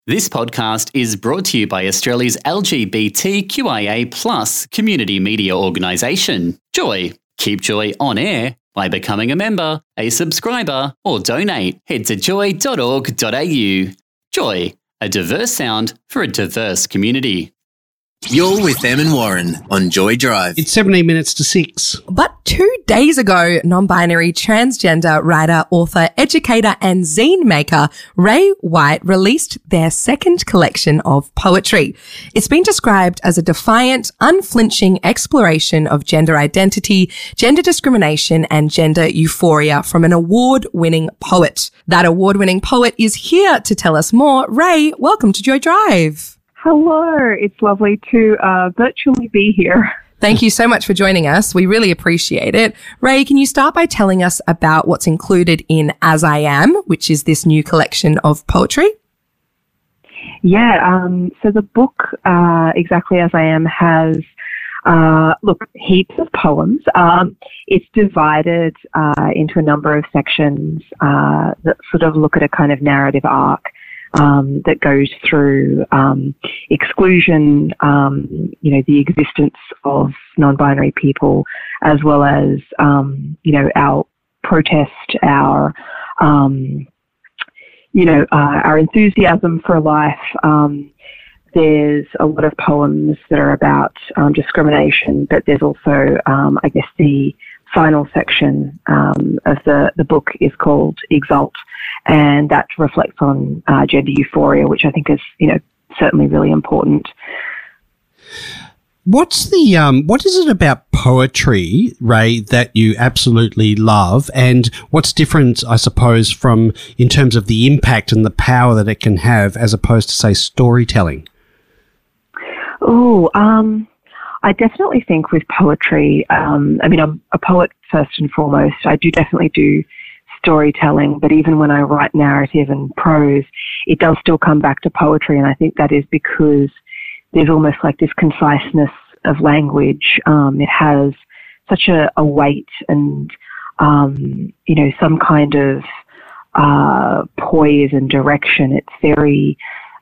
This podcast is brought to you by Australia's LGBTQIA+ community media organisation, Joy. Keep Joy on air by becoming a member, a subscriber, or donate. Head to joy.org.au. Joy, a diverse sound for a diverse community. You're with Em and Warren on Joy Drive. It's 17 minutes to 6. But 2 days ago, non-binary, transgender writer, author, educator and zine maker Ray White released their second collection of poetry. It's been described as a defiant, unflinching exploration of gender identity, gender discrimination and gender euphoria from an award-winning poet. That award-winning poet is here to tell us more. Ray, welcome to Joy Drive. Hello, it's lovely to virtually be here. Thank you so much for joining us. We really appreciate it. Ray, can you start by telling us about what's included in As I Am, which is this new collection of poetry? Yeah, so the book, Exactly As I Am, has, heaps of poems. It's divided into a number of sections that sort of look at a kind of narrative arc. That goes through exclusion, the existence of non-binary people, as well as, our protest, our enthusiasm for life. There's a lot of poems that are about discrimination, but there's also, the final section of the book is called Exalt, and that reflects on gender euphoria, which I think is, certainly really important. What is it about poetry, Ray, that you absolutely love, and what's different, I suppose, from in terms of the impact and the power that it can have as opposed to, say, storytelling? I definitely think with poetry, I'm a poet first and foremost. I do definitely do storytelling, but even when I write narrative and prose, it does still come back to poetry, and I think that is because there's almost like this conciseness of language. It has such a weight and, some kind of poise and direction. It's very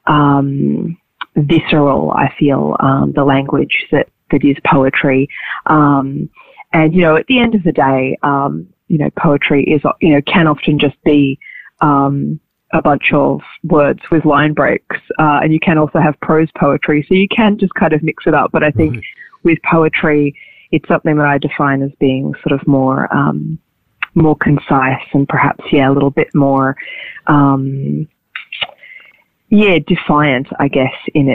visceral, I feel, the language that is poetry. And, at the end of the day, poetry is, can often just be a bunch of words with line breaks. And you can also have prose poetry. So you can just kind of mix it up. But I think with poetry, it's something that I define as being sort of more concise and perhaps, a little bit more, defiant, I guess, in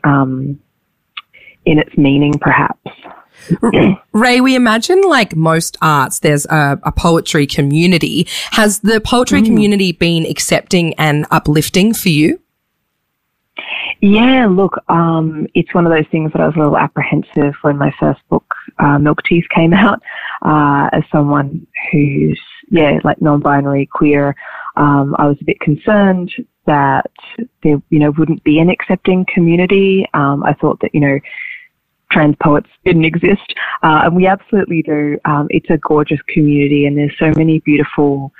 its meaning, perhaps. Ray, we imagine, like most arts, there's a poetry community. Has the poetry community been accepting and uplifting for you? Yeah, look, it's one of those things that I was a little apprehensive when my first book, Milk Teeth, came out, as someone who's, non-binary, queer. I was a bit concerned that there, wouldn't be an accepting community. I thought that, trans poets didn't exist, and we absolutely do. It's a gorgeous community, and there's so many beautiful,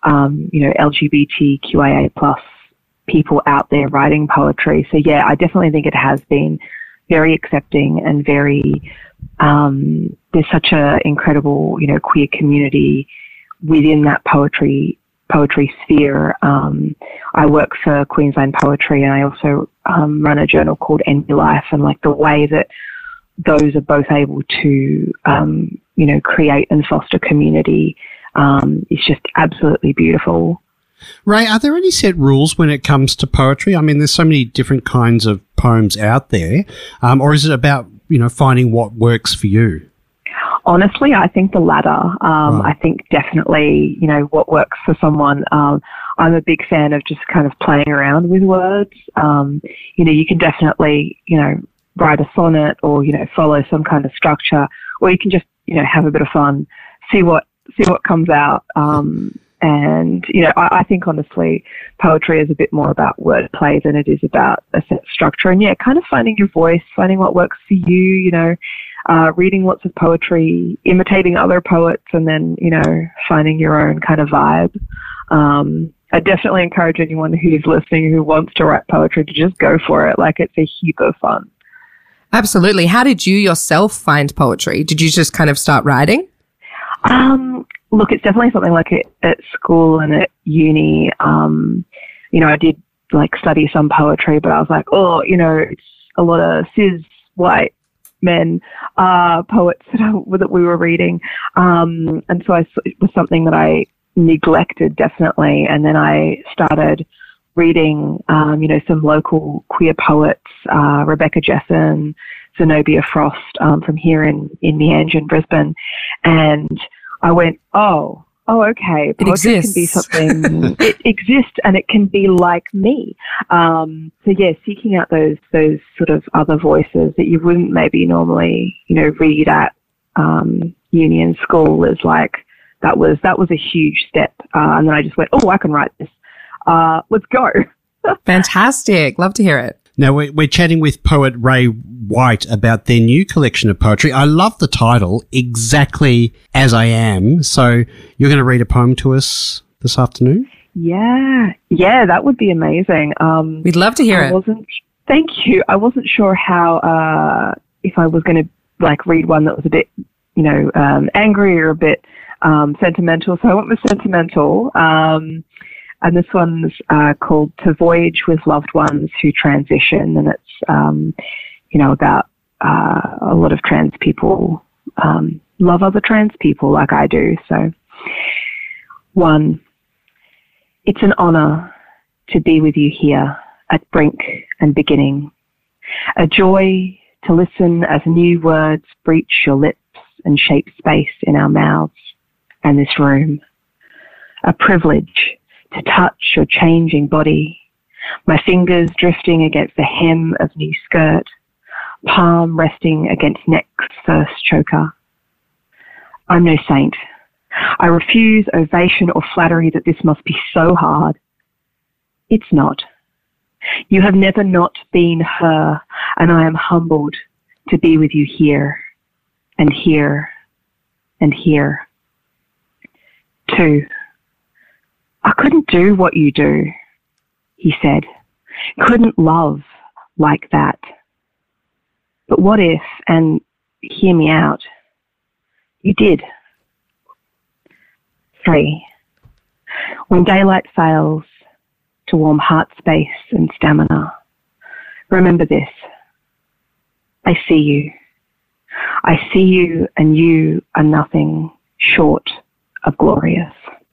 LGBTQIA+ people out there writing poetry. So yeah, I definitely think it has been very accepting and very. There's such a incredible, queer community within that poetry sphere. I work for Queensland Poetry, and I also run a journal called Envy Life, and like the way that those are both able to, create and foster community is just absolutely beautiful. Ray, are there any set rules when it comes to poetry? I mean, there's so many different kinds of poems out there, or is it about, finding what works for you? Honestly, I think the latter. I think definitely, what works for someone. I'm a big fan of just kind of playing around with words. You can definitely, write a sonnet or, follow some kind of structure, or you can just, have a bit of fun, see what comes out. And, I think honestly, poetry is a bit more about wordplay than it is about a set structure. And kind of finding your voice, finding what works for you, reading lots of poetry, imitating other poets, and then, finding your own kind of vibe. I definitely encourage anyone who's listening who wants to write poetry to just go for it. Like, it's a heap of fun. Absolutely. How did you yourself find poetry? Did you just kind of start writing? Look, it's definitely something like at school and at uni. I did like study some poetry, but I was like, it's a lot of cis white men poets that we were reading. And so it was something that I neglected, definitely. And then I started reading, some local queer poets, Rebecca Jessen, Zenobia Frost, from here in Meanjin in Brisbane. And I went, okay, poetry can be something, it exists and it can be like me. Seeking out those sort of other voices that you wouldn't maybe normally, read at uni and school is like, that was a huge step. And then I just went, I can write this. Let's go. Fantastic. Love to hear it. Now, we're chatting with poet Ray White about their new collection of poetry. I love the title, Exactly As I Am. So you're going to read a poem to us this afternoon? Yeah, that would be amazing. We'd love to hear it. Thank you. I wasn't sure how, if I was going to read one that was a bit, angry or a bit sentimental. So I went with sentimental. And this one's called To Voyage with Loved Ones Who Transition. And it's, about a lot of trans people love other trans people like I do. So, 1, it's an honor to be with you here at brink and beginning. A joy to listen as new words breach your lips and shape space in our mouths and this room. A privilege to touch your changing body, my fingers drifting against the hem of new skirt, palm resting against neck's first choker. I'm no saint. I refuse ovation or flattery that this must be so hard. It's not. You have never not been her, and I am humbled to be with you here and here and here. 2. I couldn't do what you do, he said. Couldn't love like that. But what if, and hear me out, you did? 3. When daylight fails to warm heart space and stamina, remember this. I see you. I see you, and you are nothing short of glorious.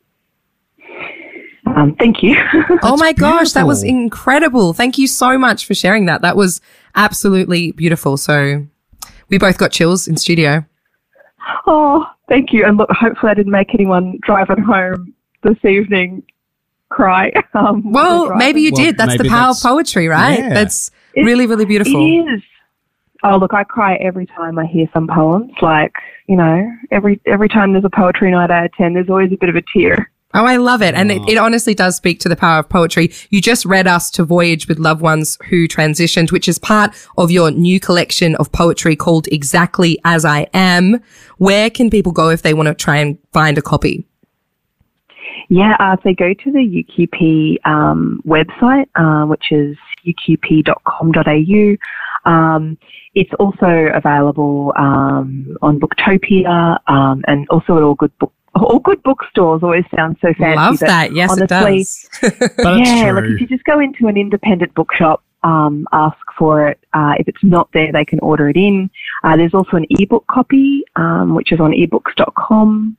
Thank you. Oh my gosh, that was incredible. Thank you so much for sharing that. That was absolutely beautiful. So we both got chills in studio. Oh, thank you. And look, hopefully I didn't make anyone driving home this evening cry. Well, maybe you did. That's the power of poetry, right? Yeah. That's really, really beautiful. It is. Oh, look, I cry every time I hear some poems. Like, every time there's a poetry night I attend, there's always a bit of a tear. Oh, I love it. And it honestly does speak to the power of poetry. You just read us To Voyage with Loved Ones Who Transitioned, which is part of your new collection of poetry called Exactly As I Am. Where can people go if they want to try and find a copy? Yeah, if they go to the UQP website, which is uqp.com.au, it's also available on Booktopia and also at all good bookstores. Always sounds so fancy. Love that. Yes, honestly, it does. But yeah, like if you just go into an independent bookshop, ask for it. If it's not there, they can order it in. There's also an ebook copy, which is on ebooks.com.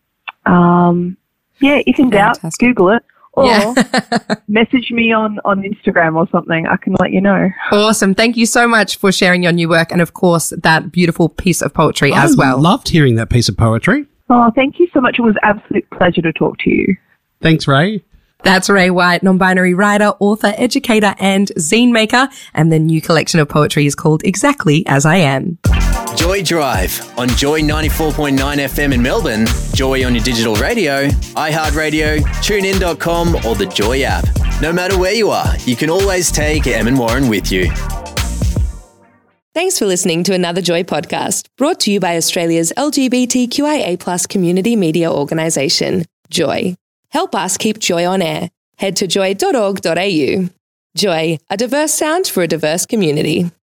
If in doubt, Google it. Or message me on Instagram or something. I can let you know. Awesome. Thank you so much for sharing your new work and, of course, that beautiful piece of poetry as well. I loved hearing that piece of poetry. Oh, thank you so much. It was an absolute pleasure to talk to you. Thanks, Ray. That's Ray White, non-binary writer, author, educator, and zine maker. And the new collection of poetry is called Exactly As I Am. Joy Drive on Joy 94.9 FM in Melbourne, Joy on your digital radio, iHeartRadio, TuneIn.com or the Joy app. No matter where you are, you can always take Em and Warren with you. Thanks for listening to another Joy podcast, brought to you by Australia's LGBTQIA+ community media organisation, Joy. Help us keep Joy on air. head to joy.org.au. Joy, a diverse sound for a diverse community.